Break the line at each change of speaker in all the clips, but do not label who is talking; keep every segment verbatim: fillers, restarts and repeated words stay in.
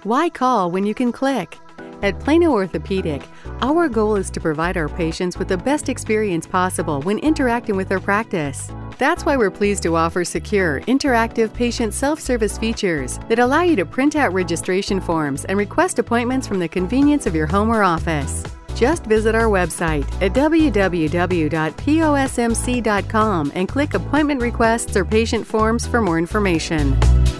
Why call when you can click? At Plano Orthopedic, our goal is to provide our patients with the best experience possible when interacting with their practice. That's why we're pleased to offer secure, interactive patient self-service features that allow you to print out registration forms and request appointments from the convenience of your home or office. Just visit our website at w w w dot p o s m c dot com and click Appointment Requests or Patient Forms for more information.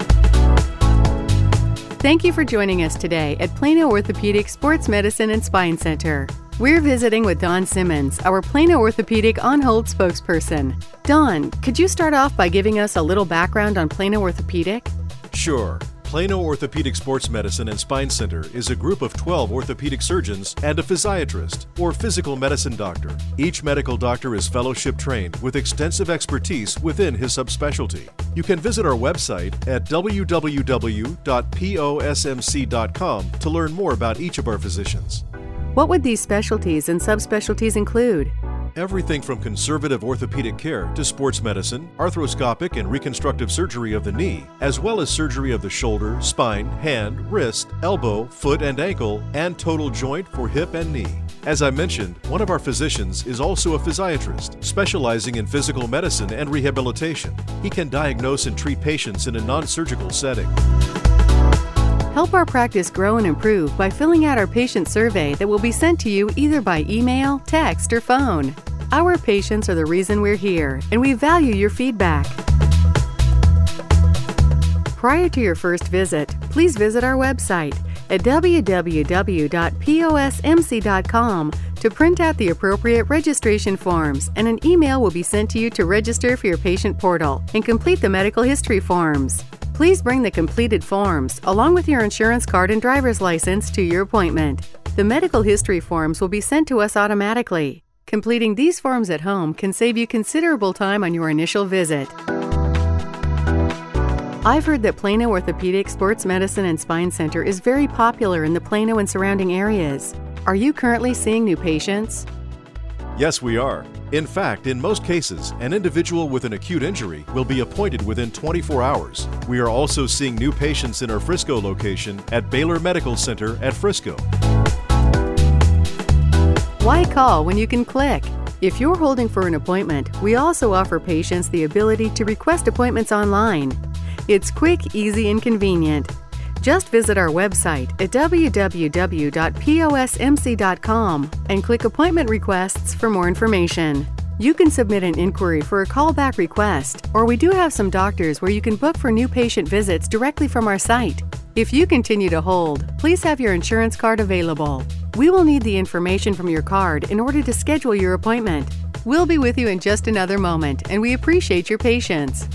Thank you for joining us today at Plano Orthopedic Sports Medicine and Spine Center. We're visiting with Don Simmons, our Plano Orthopedic on-hold spokesperson. Don, could you start off by giving us a little background on Plano Orthopedic?
Sure. Plano Orthopedic Sports Medicine and Spine Center is a group of twelve orthopedic surgeons and a physiatrist, or physical medicine doctor. Each medical doctor is fellowship trained with extensive expertise within his subspecialty. You can visit our website at w w w dot p o s m c dot com to learn more about each of our physicians.
What would these specialties and subspecialties include?
Everything from conservative orthopedic care to sports medicine, arthroscopic and reconstructive surgery of the knee, as well as surgery of the shoulder, spine, hand, wrist, elbow, foot and ankle, and total joint for hip and knee. As I mentioned, one of our physicians is also a physiatrist, specializing in physical medicine and rehabilitation. He can diagnose and treat patients in a non-surgical setting.
Help our practice grow and improve by filling out our patient survey that will be sent to you either by email, text, or phone. Our patients are the reason we're here, and we value your feedback. Prior to your first visit, please visit our website at w w w dot p o s m c dot com to print out the appropriate registration forms, and an email will be sent to you to register for your patient portal and complete the medical history forms. Please bring the completed forms, along with your insurance card and driver's license, to your appointment. The medical history forms will be sent to us automatically. Completing these forms at home can save you considerable time on your initial visit. I've heard that Plano Orthopedic Sports Medicine and Spine Center is very popular in the Plano and surrounding areas. Are you currently seeing new patients?
Yes, we are. In fact, in most cases, an individual with an acute injury will be appointed within twenty-four hours. We are also seeing new patients in our Frisco location at Baylor Medical Center at Frisco.
Why call when you can click? If you're holding for an appointment, we also offer patients the ability to request appointments online. It's quick, easy, and convenient. Just visit our website at w w w dot p o s m c dot com and click Appointment Requests for more information. You can submit an inquiry for a callback request, or we do have some doctors where you can book for new patient visits directly from our site. If you continue to hold, please have your insurance card available. We will need the information from your card in order to schedule your appointment. We'll be with you in just another moment, and we appreciate your patience.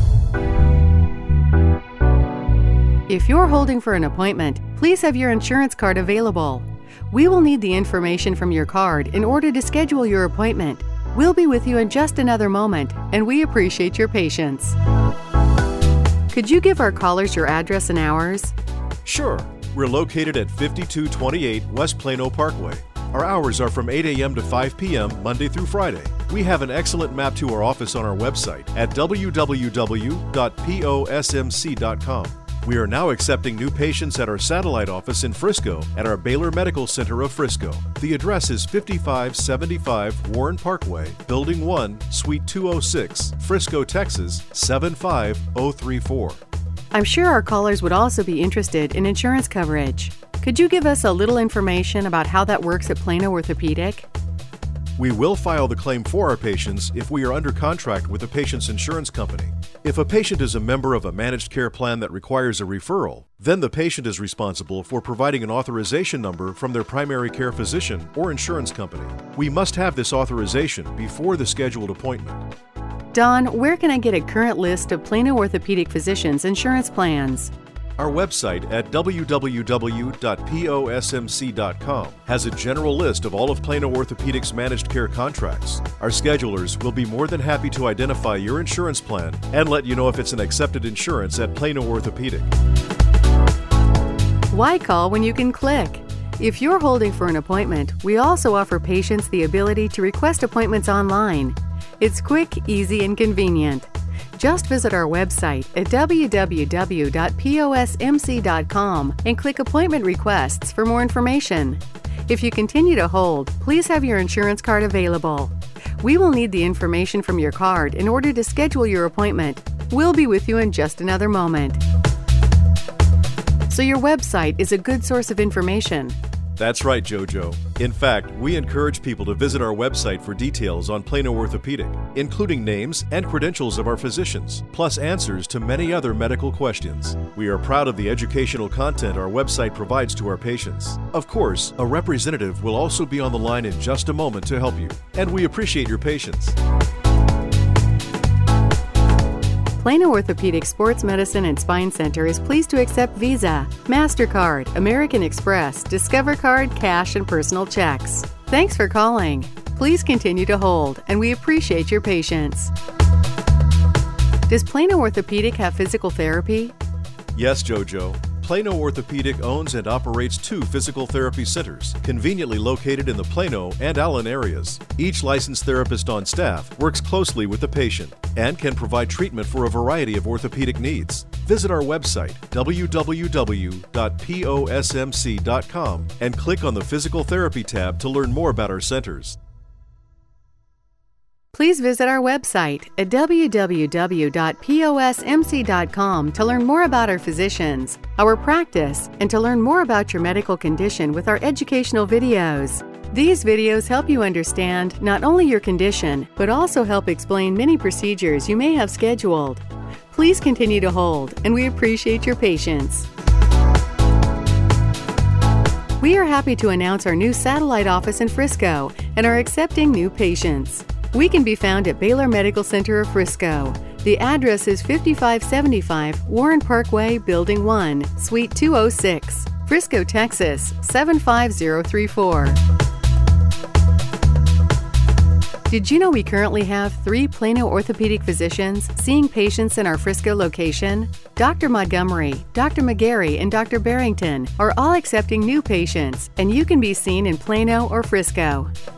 If you're holding for an appointment, please have your insurance card available. We will need the information from your card in order to schedule your appointment. We'll be with you in just another moment, and we appreciate your patience. Could you give our callers your address and hours?
Sure. We're located at fifty-two twenty-eight West Plano Parkway. Our hours are from eight a m to five p m Monday through Friday. We have an excellent map to our office on our website at w w w dot p o s m c dot com. We are now accepting new patients at our satellite office in Frisco at our Baylor Medical Center of Frisco. The address is fifty-five seventy-five Warren Parkway, Building one, Suite two oh six, Frisco, Texas seven five oh three four.
I'm sure our callers would also be interested in insurance coverage. Could you give us a little information about how that works at Plano Orthopedic?
We will file the claim for our patients if we are under contract with the patient's insurance company. If a patient is a member of a managed care plan that requires a referral, then the patient is responsible for providing an authorization number from their primary care physician or insurance company. We must have this authorization before the scheduled appointment.
Don, where can I get a current list of Plano Orthopedic physicians' insurance plans?
Our website at w w w dot p o s m c dot com has a general list of all of Plano Orthopedic's managed care contracts. Our schedulers will be more than happy to identify your insurance plan and let you know if it's an accepted insurance at Plano Orthopedic.
Why call when you can click? If you're holding for an appointment, we also offer patients the ability to request appointments online. It's quick, easy, and convenient. Just visit our website at w w w dot p o s m c dot com and click Appointment Requests for more information. If you continue to hold, please have your insurance card available. We will need the information from your card in order to schedule your appointment. We'll be with you in just another moment. So your website is a good source of information.
That's right, JoJo. In fact, we encourage people to visit our website for details on Plano Orthopedic, including names and credentials of our physicians, plus answers to many other medical questions. We are proud of the educational content our website provides to our patients. Of course, a representative will also be on the line in just a moment to help you, and we appreciate your patience.
Plano Orthopedic Sports Medicine and Spine Center is pleased to accept Visa, MasterCard, American Express, Discover Card, cash, and personal checks. Thanks for calling. Please continue to hold, and we appreciate your patience. Does Plano Orthopedic have physical therapy?
Yes, JoJo. Plano Orthopedic owns and operates two physical therapy centers, conveniently located in the Plano and Allen areas. Each licensed therapist on staff works closely with the patient and can provide treatment for a variety of orthopedic needs. Visit our website, w w w dot p o s m c dot com, and click on the Physical Therapy tab to learn more about our centers.
Please visit our website at w w w dot p o s m c dot com to learn more about our physicians, our practice, and to learn more about your medical condition with our educational videos. These videos help you understand not only your condition, but also help explain many procedures you may have scheduled. Please continue to hold, and we appreciate your patience. We are happy to announce our new satellite office in Frisco and are accepting new patients. We can be found at Baylor Medical Center of Frisco. The address is fifty-five seventy-five Warren Parkway, Building one, Suite two oh six, Frisco, Texas seven five zero three four. Did you know we currently have three Plano orthopedic physicians seeing patients in our Frisco location? Doctor Montgomery, Doctor McGarry, and Doctor Barrington are all accepting new patients, and you can be seen in Plano or Frisco.